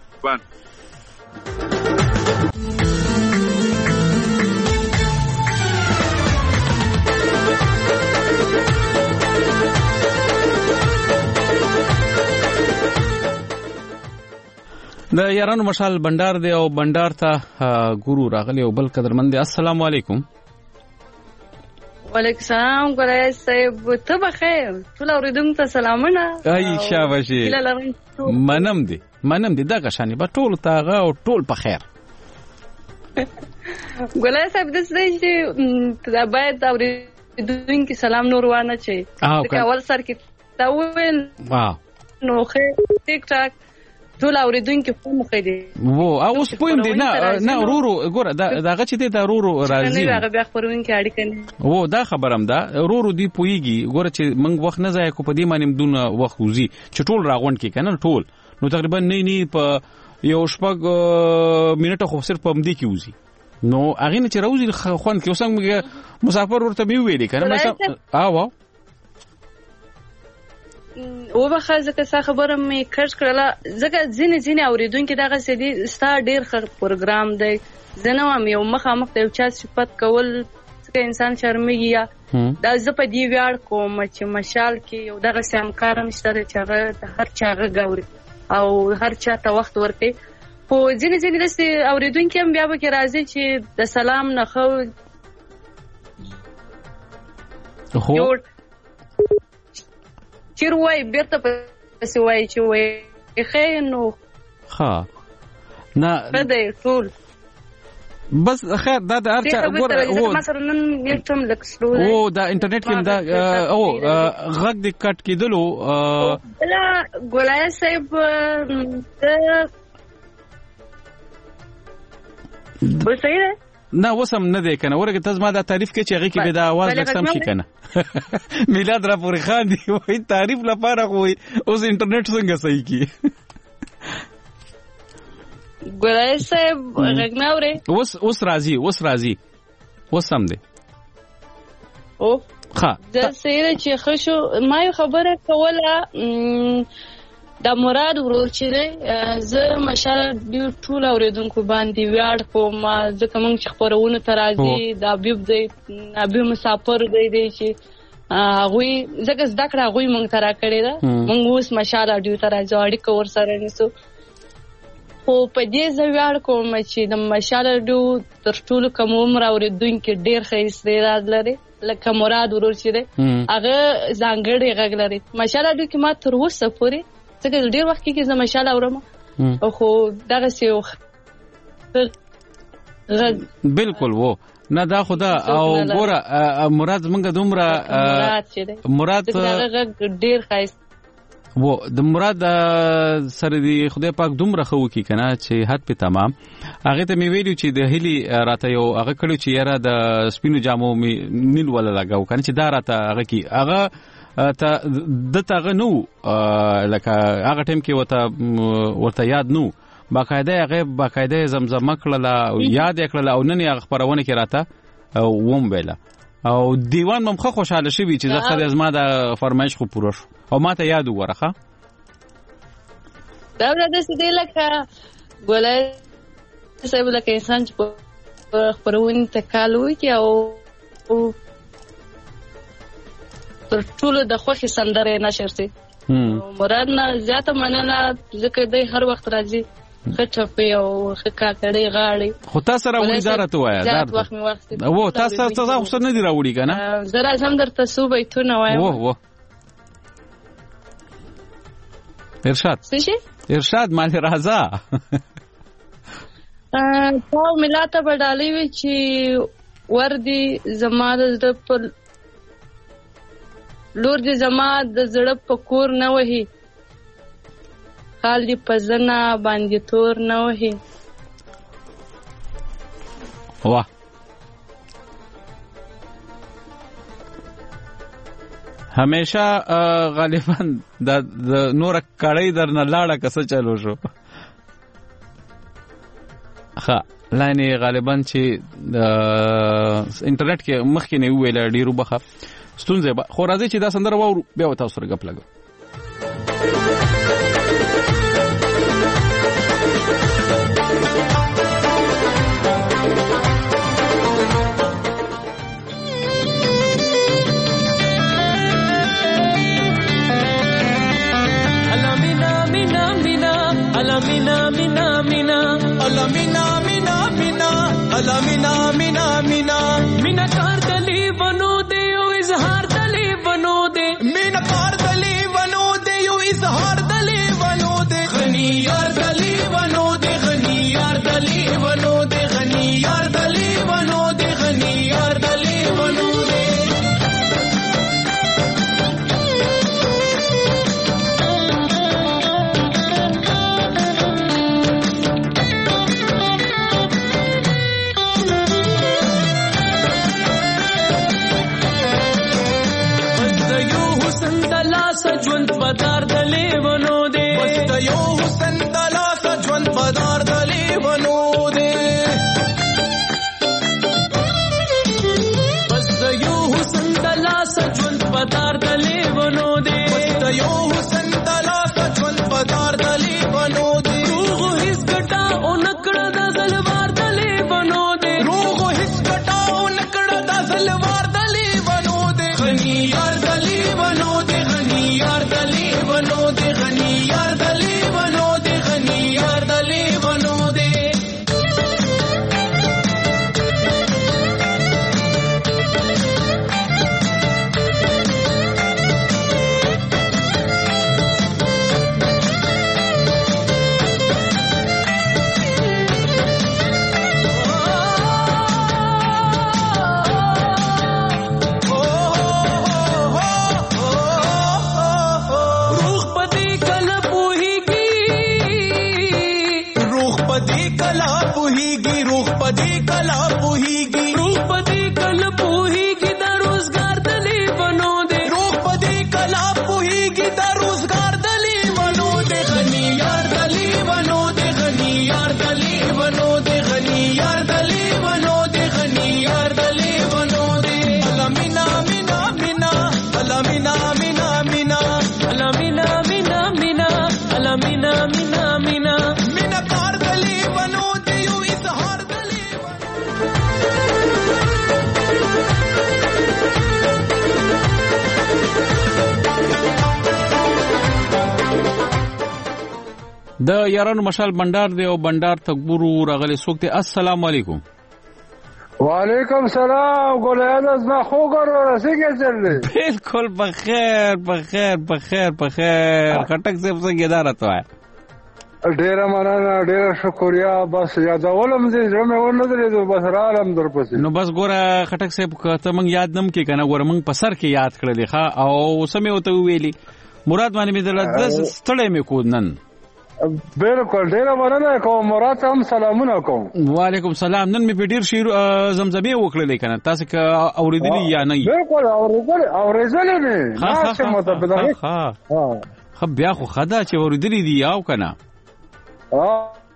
د یارانو مشال بندار دی او بندار ته ګورو راغلی او بل قدرمند. السلام علیکم. وعلیکم السلام ګلای صاحب ته بخیر ټول اوریدونکو ته سلامونه. ای شاباشي منم دی منم دی دغه شانی به ټول تاغه او ټول په خیر. ګلای صاحب د څه چې باید اوریدونکو سلام نور وانه چي د اول سر کې تا ویل نو خیر ټیک ټاک ټول اوریدونکو په مخې دي وو او اوس پوین دي نه نه ورورو ګوره داغه چې د ورورو راځي نه هغه بیا خبرونکو اړیکه نه وو دا خبرم ده ورورو دی پویږي ګوره چې موږ وخت نه ځای کو په دې باندې دون وخت وزي چې ټول راغونډ کې کنه ټول نو تقریبا نه نه په یو شپږ منټه خو صرف په مدي کې وزي نو هغه نه چې راوځي خوان کې اوسنګ مسافر ورته می ویلي کنه مثلا او و به خازه که خبره مې کړ کړله ځکه ځینې ځینې اوریدونکو دغه سدي ستا ډیر ښه پروګرام دی زنه وام یو مخامخ ته یو چا صفت کول ځکه انسان شرمېږي یا دا زه په دې ویاړ کوم چې مشال کې یو دغه سمکار نشته چې هغه د هر چا غوړي او هر چا ته وخت ورکړي خو ځینې ځینې داسې اوریدونکو هم بیا به کې راځي چې د سلام نه خو هو چیر وای بیرته پسې وای چې وای خیر نو ها نه بده ټول بس خیر دا د ارچا ګور او مثلا نن نیټم لکسلو او دا انټرنیټ کې دا او غږ د کټ کېدلو لا ګولای صاحب به صحیح ده نه وسم نه دی کنه ورګه تاسو ما دا تعریف کې چې هغه کې به دا आवाज لکسم شي کنه میلاد را پورې خان دی وای تعریف لپاره کوی اوس انټرنیټ څنګه صحیح کی ګورای صاحب رګناوري اوس اوس راضي اوس راضي وسم دی او ها د سیره چې خشو ما یو خبره کوله دا مراد ورور چې زه مشال دی ټول اوریدونکو باندې ویاړ کوم ځکه موږ چې خبرونه ترازی دا بیب دی ابي مسافر دی دی چې هغه ځکه زده کړه هغه موږ ترا کړی دا موږ اوس مشال اډیو ترازی اړیکه ور سره نیسو خو په دې زه ویاړ کوم چې د مشال اډیو تر ټولو کوم عمر اوریدونکو ډیر ښه استعداد لري لکه مراد ورور چې دی هغه ځانګړی غږ لري مشال اډیو کې ما تر اوسه پورې څنګه ډیر وخت کې زما مشاله اورم او خو دغه سیو بالکل وو نه دا خدا او ګوره مراد زمونږ دومره مراد ډیر خاص وو د مراد سره دی خدای پاک دومره خو کی کنه چې حد په تمام هغه ته می ویلو چې د هلي راته یو هغه کړو چې یاره د سپینو جامو می نیل ولا لگاو کنه چې دا راته هغه کی هغه ته د تاغه نو لکه هغه ټیم کې وته ورته یاد نو باقاعده هغه باقاعده زمزمه کړل او یاد کړل او نن هغه خبرونه کې راته ووم ویلا او دیوان ممخه خوشاله شوی چې زه خدای ازما د فرمایش خو پوره شو او ماته یاد وره دا ورته سدي لکه ګولای صاحب لکه انسان چې خبرونه تکالو کې او پر ټولو د خوښي سندره نشر سي مراد نه زیاته مننه ځکه دی هر وخت راځي خټه او خکا کړي غاړي خو تاسو راوړي زارته وایا زیات وخت می وخت وو تاسو تاسو خو نه دی راوړي کنه زرا زم درته سو بیتونه وایم وو وو ارشاد څه ارشاد مال راځه په ملاته بدالي وی چې وردی زماده د په لور دې زما د زړه په کور نه وهي خال دې په زنه باندې تور نه وهي واه همیشه غالبا د نور کړی درنه لاړه کسه چلو شو ها لاینه غالبا چې د انټرنیټ کې مخکې نه ویل ډیرو بخه ستونزه خو راځي چې دا سندره وو بیا تاسو سره غپ لګو Alamina, mina, mina, alamina, mina, mina, alamina, mina, mina, mina kar dali bano de, yo izhar dali bano de, mina kar dali bano de, yo izhar dali bano de, ghani yar dali bano de, ghani yar dali bano de, ghani yar dali bano de, ghani yar dali bano de. سجوند بدار دلی ونو دے وست یو حسن دلا سجوند بدار دلی ونو دے وست یو حسن دلا سجوند بدار دلی ونو دے وست یو حسن دلا سجوند بدار دلی ونو دے روغ ہس گٹا اونکڑ دا زلوار دلی ونو دے روغ ہس گٹا اونکڑ دا زلوار دلی ونو دے غنی یار دلی ونو دے یار دلی بنو دے غنی یار دلی بنو دے غنی یار دلی بنو دے د یارانو مشال بندر دی او بندر تکبورو راغلی څوک دی السلام علیکم وعلیکم سلام ګولایان از ما خو ګورو څنګه چللی بالکل بخیر بخیر بخیر بخیر خټک صاحب څنګه دارته وای ډیره مننه ډیره شکریا بس یادولم دې زموږ ونه درې بس رالم درپسې نو بس ګوره خټک صاحب کته مونږ یاد نم کې کنه ګوره مونږ په سر کې یاد کړلې ښا او سمې وته ویلي مراد باندې مې دلته ستړې مې کو نن بالکل ډیره مننه کوم مراد هم سلامونه کوم وعلیکم سلام نن مې په ډیر شیر زمزمه وکړلې کنه تاسو که اوریدلی یا نه بالکل اوریدل اوریدل نه ناشه متبده ها خو بیا خو خدا چې اوریدلی دی یاو کنه ها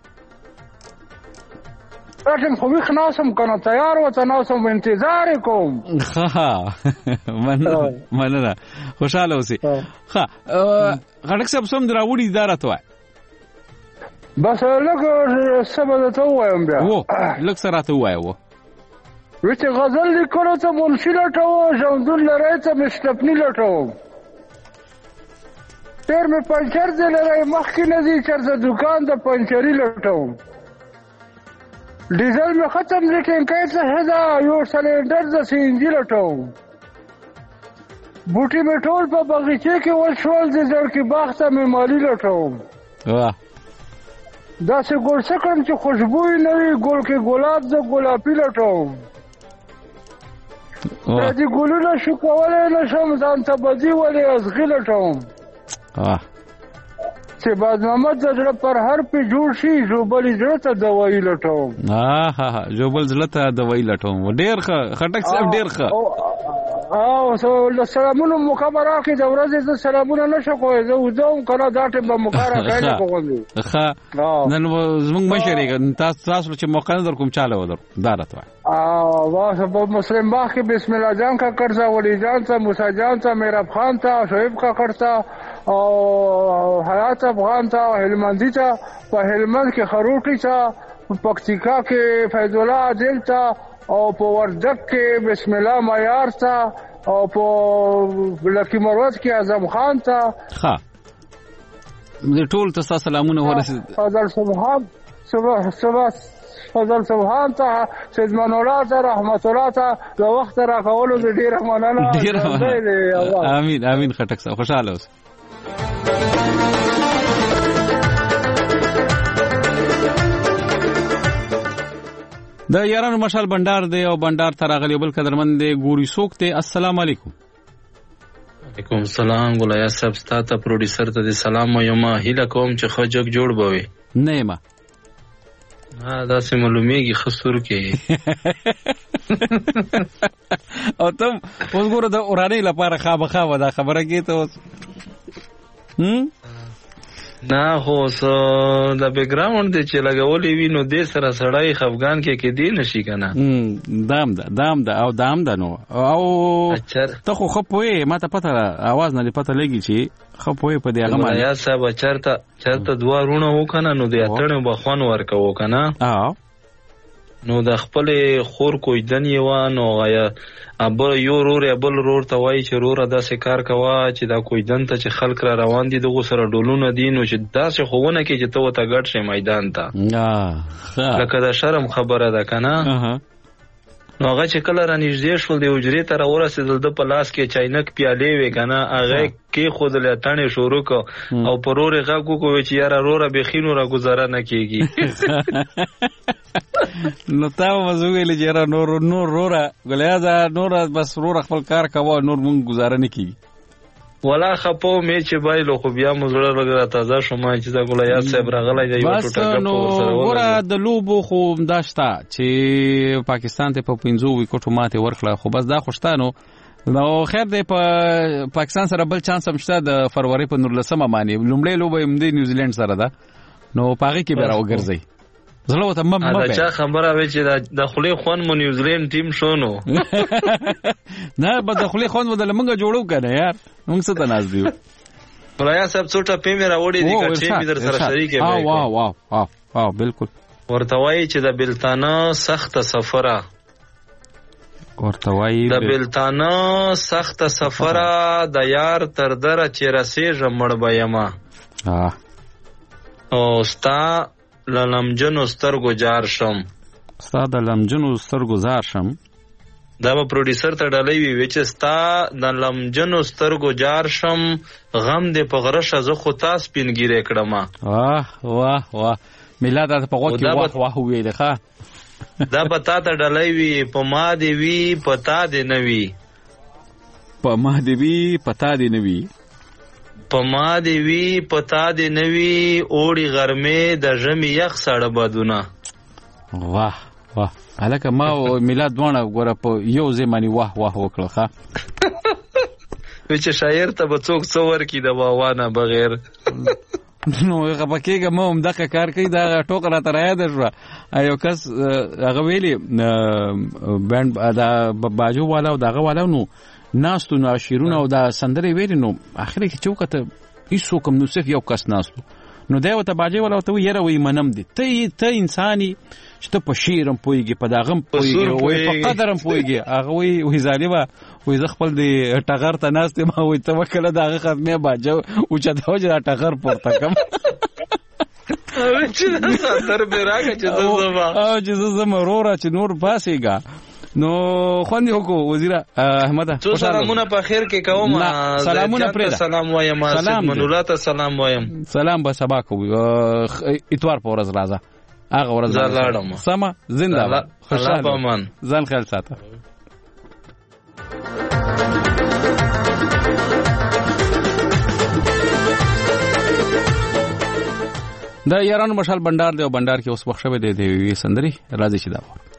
راځم خو وښ ناسم کنه تیار و ته ناسم انتظار کوم ها مننه مننه خوشاله اوسې ها غړک صاحب سم دراوړي اداره ته بس لکه سبا ته وایم بیا و لکه سره ته وایو وی چې غزل لیکلو ته منشي لټوم، ژوندون لرای ته مې شتپني لټوم. تیر مې پنچر دی لرای مخکې نه ځي چېرته دوکان د پنچري لټوم. ډیزل مې ختم دی ټینکۍ ته ښه ده یو سلنډر د سی ان جي لټوم. بوټي مې ټول په بغیچې کې وشول د زړکي باغ ته مې مالي لټوم. داسې ګوړڅه کړم چې خوشبوی نه وي ګل کې ګلاب د ګلابي لټوم. پردي ګلونه شو کولی نه شم ځان ته بدي ولې ازغي لټوم. چې بادنامه د زړه پر هر پې جوړ شي ژوبل زړه ته دوایي لټوم. ژوبل زړه ته دوایي لټوم. ډېر ښه خټک صاحب ډېر ښه. او د سلامونو موقع به راکړي د ورځې زه سلامونه نه شم کوی زه اوږده وم که نه دا ټیم به موقع راکړی نه په غوندې. ښه نن زمونږ مشر یې تاسو چې موقع نه در کوم چاله ودر دا راته وایه. بس په مسلم باغ کې بسم الله جان کاکړ ته ولی جان ته موسی جان ته میراب خان ته شعیب کاکړ ته او حیات افغان ته او هلمندي ته په هلمند کې خروټي ته په پکتیکا کې فیض الله عادل ته او په وردک کې بسم الله معیار ته او په لکی مروت کې اعظم خان ته. ښه ټول ته سلامونه ورسېد. فضل سبحان صبح فضل سبحان ته سیدمان الله ته رحمت الله ته د وخت راکولو د ډېره مننه. امین امین خټک صاحب خوشاله اوسه. د یارانو مشال بندار دی او بندار ته راغلی بل قدرمن دی ګوري څوک دی. السلام علیکم. وعلیکم السلام ګلیا صاحب ستاسو پروډوسر ته د سلام یم هیله کوم چې ښه جګ جوړ بوي. نه یم ها دا سه معلومیږي خسور کې او تم اوس ګوره د اوراني لپاره خامخا خا دا خبره کې ته اوس هم نه خو سو د بیک ګراوند چې لګولې وي نو دې سره سړی خفغان کې کې دی نشي کنه. دام ده دام ده او دام ده نو او ته خو خپوي ما ته پته आवाज نه پته لګي چې خپوي په دې هغه ما یا صاحب چرته چرته دوه رونه وکنه نو دې اتنه بخون ورکو کنه. اه نو د خپل خور کوی دنی و نو غیا ابل یو رور ابل رور ته وای چې رور داسې کار کوا چې دا کوی دن ته چې خلک را روان دي دغه سره ډولونه دي نو چې داسې خوونه کې چې ته وته ګډ شې میدان ته. لکه دا شرم خبره ده کنه. نو هغه چې کله را نږدې شول د حجرې ته را ورسېدل د په لاس کې چاینک پیالې وې کنه هغه کې خودل اتنې شروع کو او پرورې غږ وکوي چې یاره روره بخینو را گزاره نه کیږي. نو تا وځوګل چې را نور نور روره ګلیا دا نور بس روره خپل کار کوو نور مونږ گزاره نه کیږي. ولا خپو مې چې بایلو خو بیا مزړه لګره تازه شوم چې دا ګلیا صاحب راغلی دی یو ټوټه نو ګوره د لوبو خو داشتا چې پاکستان ته په پنځو وکټو ماته ورکړه خو بس دا خوشتانو نو خیر دی په پاکستان سره بل چانس هم شته د فروری په نورلسمه باندې لومړی لوبه هم د نیوزیلند سره ده نو پاغي کې به راوګرځي. زلو ته مم مم دا چا خبره وی چې د خلی خون مو نیوزیلند ټیم شونو نه به د خلی خون بدل منګه جوړو کنه یار موږ څه تناز دیو. بلایا صاحب څوټه پیمه راوړې دي کچې می در سره شریک وي. اه واه واه واه واه بالکل ورته وای چې د بلتانه سخت سفره ورته وای د بلتانه سخت سفره د یار تر دره چې رسېږه مړ بېما اه او ستا لمجنو سترګو جار شم ستا د لمجنو سترګو زار شم دا به پروډوسر ته ډالۍ وي چې ستا د لمجنو سترګو جار شم غم دې په غرشه زه خو تا سپینګیرې کړم. واه واه واه میلاد ته په وخت کې واه واه ویل ښه دا به تا ته ډالۍ وي په ما دې وي په تا دې نه وي په ما دې وي په تا دې نه وي په ما دې وي په تا دې نه وي اوړي غرمې د ژمي یخ ساړه بادونه. واه واه هلکه ما او میلاد دواړه ګوره په یو ځای باندې واه واه وکړه ښه چې شاعر ته به څوک څه ورکړي د واوا نه بغیر نو هغه کېږه ما هم دغه کار کوي دا ټوکه راته رایاده شوه یو کس هغه ویلي بینډ دا باجو والا او دغه والا نو ناستو نو شیرونه او دا سندرې ویلي نو اخر کې چوکته هیڅوک هم نو صرف یو کس ناستو نو دی ورته باجې والا ورته وایي یاره وایي منم دي ته ته انساني چې ته په شیرم پويږي په داغم پويږي وای په قدرم پويږي هغه وای وای ظالما وای ز خپل دی ټغر ته ناست ما وای توکل داغه خدمه باجو او چې دا وجه ټغر پورته کم چې ساتر به راګه چې زما او چې زما رورا چې نور پاسېګا نو خوندې وکړو وزیر احمد څو سلامونه په خیر کې کوم سلامونه پرې سلام وایم سلام منولا ته سلام وایم سلام به سبا کوو اتوار په ورځ راځه هغه ورځ زلاړم سما زنده خوشاله پمن ځان خیال ساته دا یارانو مشال بندر دی او بندر کې اوس بخښه دی دی سندري راځي چې دا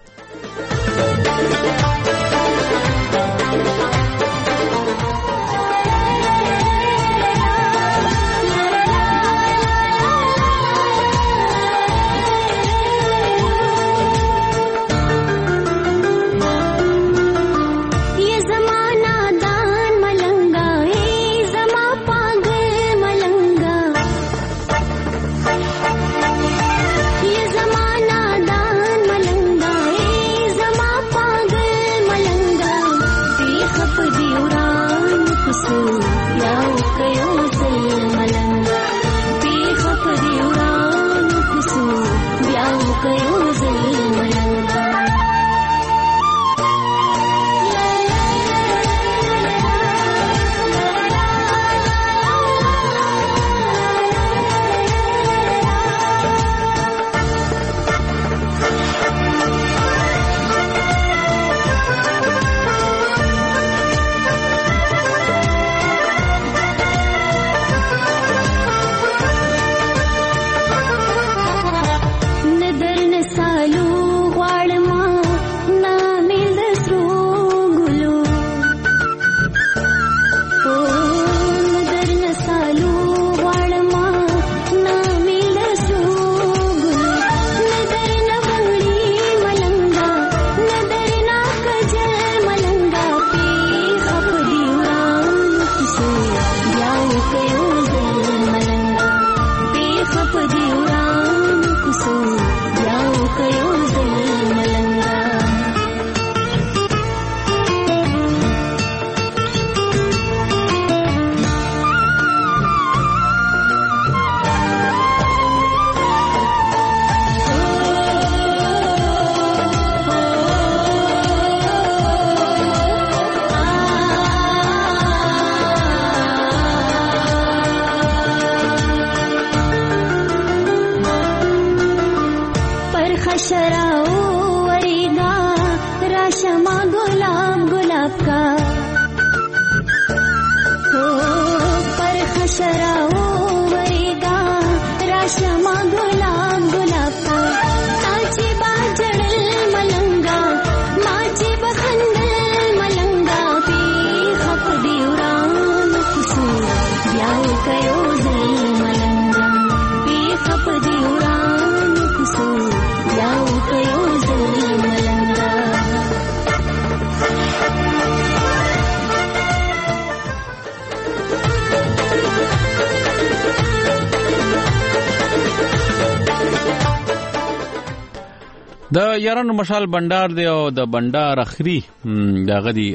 د یارانو مشال بندر دی او د بندر اخري دغه دی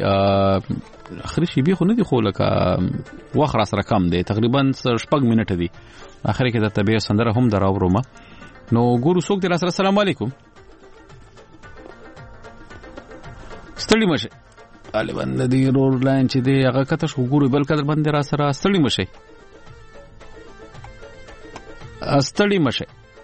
اخري شی به خو نه دی خو لکه وخت را سره کم دی تقریبا شپږ منټه دی اخر کې د طبيعت سندره هم دراوړم نو ګورو څوک دی را سره السلام علیکم ستړي مشه غالبا د دې رول لاین چې دی هغه کته شو ګورو بل کډر باندې را سره ستړي مشه ستړي مشه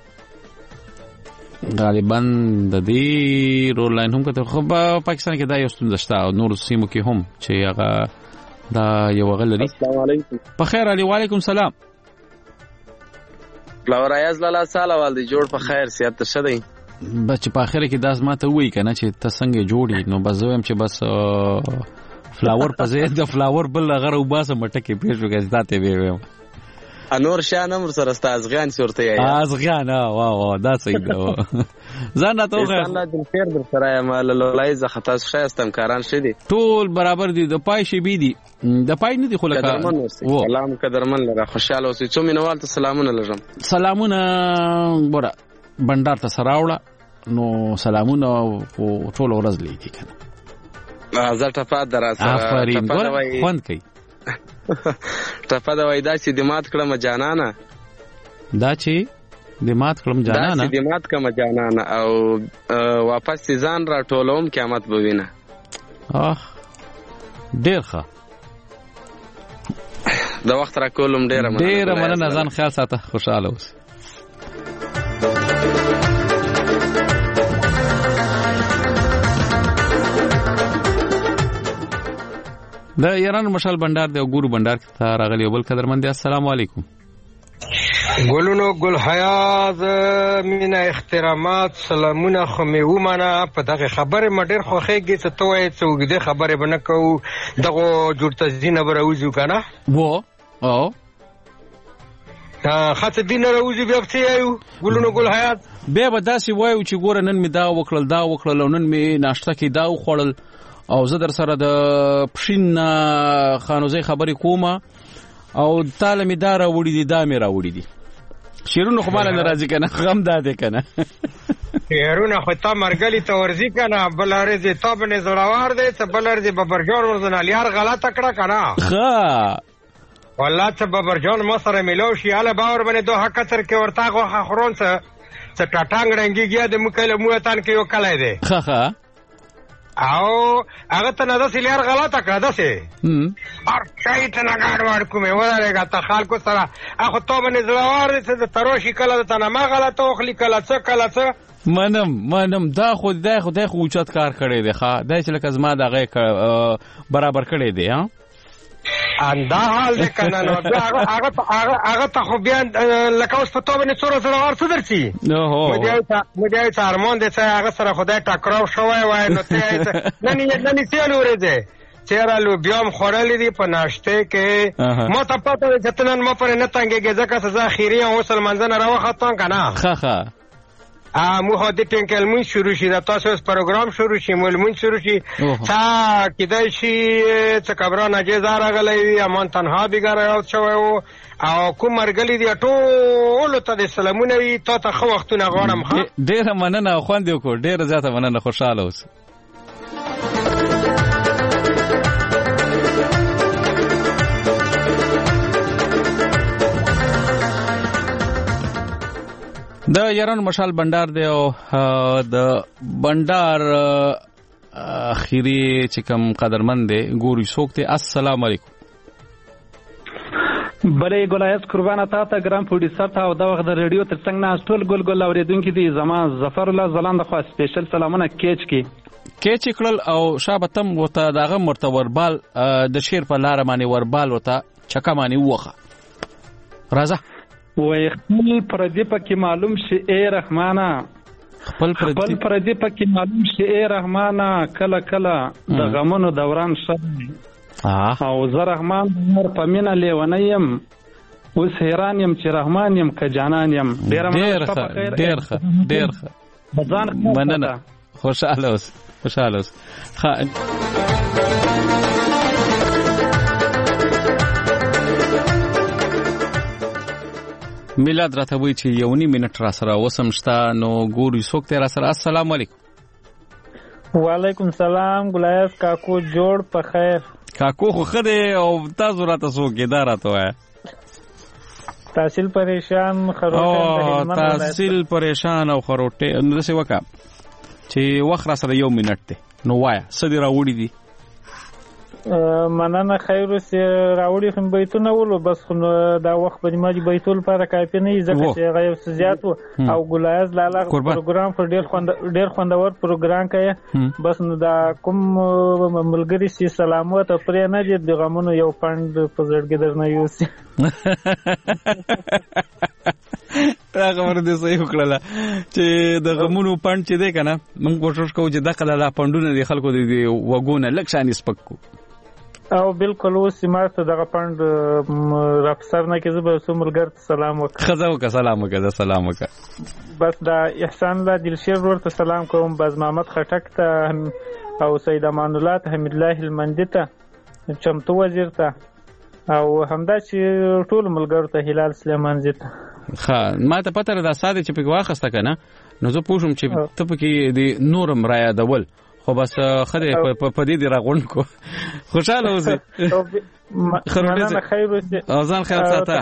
غالبا د دې رول لاین هم کته خو په پاکستان کې دا یو ستونزه شته او نور سیمو کې هم چې هغه دا یو غلري السلام علیکم په خیر علي وعلیکم سلام فلاور ایاز لاله ساله والدي جوړ په خیر سیادت شدی بس په اخر کې داس ماته وای کنه چې ته څنګه جوړی نو بس زویم چې بس فلاور په ځای د فلاور بل غره وباسه مټه کې پیښو کې ذاته وی ویم انور شاه نمبر سره استاد غان صورت یې ازغان وا وا دا صحیح ده ځان ته وګه الله دې خیر در سره مال لولای ز خطا شاستم کاران شدي ټول برابر دي د پای شي بي دي د پای نه دي خو لکه سلام قدرمن لره خوشاله اوسې څو مینوال ته سلامونه لرم سلامونه ګوره بندر ته سراوړه نو سلامونه او ټول ورځ لیکي کنه زه ټپه در سره افرین ګور خوند کوي ټپه دا وای دا چې د مات کړم جانانه دا چې د مات کړم جانانه دا چې د مات کړم جانانه او واپس ځان را ټولوم قیامت به وینه اخ ډیر ښه دا وخت را کولم ډیره مننه ډیره مننه ځان خیال ساته خوشاله اوسه د ایران مشال بندر د ګورو بندر ته راغلی بل قدرمن السلام علیکم ګلونو ګل حیاز مینا احترامات سلامونه خو می ومنه په دغه خبره مډر خوخېږي چې توې څوګده خبره بنه کو دغه جوړته زینه براوځو کنه وو او تا خاطر دین راوځي بیا څه یو ګلونو ګل حیاز به به داسې وایو چې ګوره نن می دا وکړل دا وکړل نن می ناشته کې دا وخړل او زه در سره د پښین خانوزي خبرې کومه او تعالی می دا راوړي دي دا می راوړي دي شیرونو خو مال ناراضي کنه غم داده کنه شیرونو خو تا مرګلی ته ورزي کنه بلاره دې تا بنه زړوار دې ته بلاره دې ببرجان ورزنال یار غلطه کړه کنه ها والله ته ببرجان ما سره ملو شي اله باور باندې دوه حق تر کې ورتا غو خورون څه څه ټاټانګ رنګيږي د مکله مو تان کې یو کله دې ها ها او هغه ته نه داسې لار غلطه کړه داسې ار چای ته نه ګاډ وړ کومه ودرېګا ته خلکو سره اخو ته باندې زړوار دې ته تروشي کله ته نه ما غلطه وخلی کله څه کله څه منم منم دا خو دا خو دا خو اوچت کار کړی دی ښا دا چې لکه زما دغه برابر کړی دی ها اندا حال دې کنه نو هغه هغه هغه ته خو بیا لکه اوس په تو باندې څوره زړوار څه درسي اوه مجاهد مجاهد ارمان دې هغه سره خدای ټکراو شوی وای نو ته نن نن څه لوري دې چیرې لو بیام خورلې دي په ناشته کې ما ته پته چې تنن ما پر نه تنګيږي ځکه سزا خیری او سلمانځنه راوخته کنه ها ها ا مو هدي ټینکل مون شروع شي دا تاسو پروګرام شروع شي مول مون شروع شي تا کېدای شي چې کبرانه جزا راغلی امان تنها بیګار او شو او کوم مرګلی دی ټول ته د سلامونه وي تا ته خو وختونه غواړم ها ډیره مننه خوند یو کو ډیره زیاته مننه خوشاله اوس د ایران مشال بندر دی او د بندر اخیری چې کوم قدرمن دی ګوري سوکته السلام علیکم بلې ګلایت قربانه تا ته ګرام پروډوسر ته او دا وخت د ریډیو تر څنګ نه ټول ګل ګل اوریدونکو دي زما ظفر الله زلاند خو سپیشل سلامونه کېچ کی کېچ کړل او شابتم وته دغه مرتوربال د شیر په لار باندې وربال وته چکه باندې وخه راځه وای خپل پردی پکې معلوم شي اے رحمانا خپل پردی خپل پردی پکې معلوم شي اے رحمانا کله کله د غمونو دوران شوه او زه رحمان نور پمینه لیونیم اوس حیران یم چې رحمان یم که جانان یم ډیر ښه ډیر ښه ډیر ښه بزان مننه خوشاله اوس خوشاله اوس میلاد راته وی چې یو نیم منټ را سره وسم شته نو ګوري څوک ته را سره السلام علیکم وعلیکم سلام ګلایس کاکو جوړ په خیر کاکو خو خده او تاسو راته څوک دا راته وای تحصیل پریشان خروټه او تحصیل پریشان او خروټه نو څه وکا چې وخت را سره یو منټ ته نو وای سدي راوړي دي مننه خیر سي راوړي خو بیتونه ولو بس خو دا وخت په ماجي بیتول لپاره کافي نه ځکه چې غیب سزيات او ګلایز لاله پروګرام پر ډیر خوند ډیر خوندور پروګرام کوي بس نو دا کوم ملګری سي سلامات پرې نه دي د غمونو یو پاند په زړګي درنه یوسي تا خبر دې صحیح وکړه چې د غمونو پاند چې دی کنه موږ کوشش کوو چې د کله لا پاندونه د خلکو د وګونه لکشان سپکو او بالکل اوس ماته دغه پاند رافسر نه کې زه به ملګر سلام وکړم خزه وکړه سلام وکړه سلام وکړه بس دا احسان الله دلشیر ورته سلام کوم باز محمد خټک ته او سید امان الله ته حمید الله المندی ته چمتو وزیر ته او همدا چې ټول ملګرو ته هلال سلیمان زی ته ها ما ته پته را ساده چې په واخسته کنه نو زه پوښوم چې ته پکې د نورم را یادول خو بس خدای په دې دی راغون کو خوشاله اوسې مننه خیر اوسې اذان خیر ساته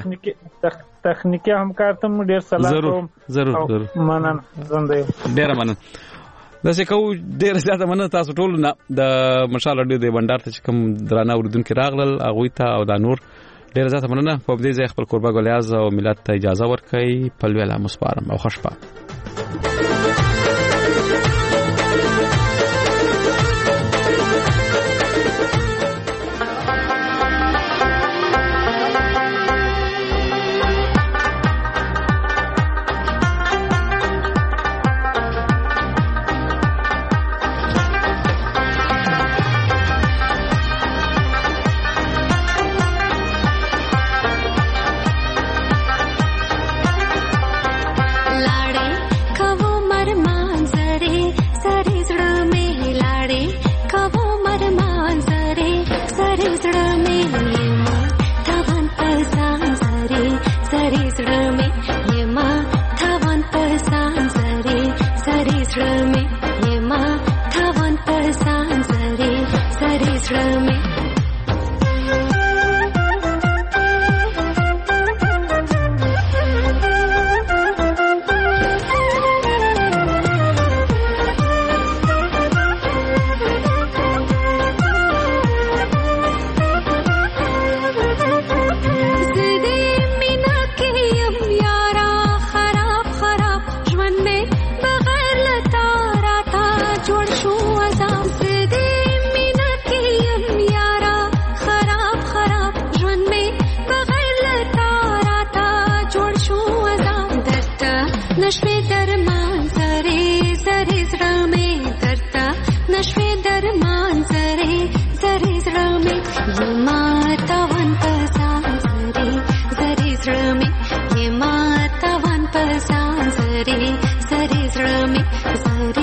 تخنیکی همکار ته ډیر سلام ضرور ضرور ضرور مننه زنده ډیر مننه دا څه کو ډیر زیاته مننه تاسو ټول نه د مشال اډیو د بندر ته کوم درانه اوردونکو راغلل اغوی ته او دا نور ډیر زیاته مننه په دې ځای خپل قربا ګلیاز او ملت ته اجازه ورکړي په لویلا مسپارم او خوشبه Sari, sari, sari, sari,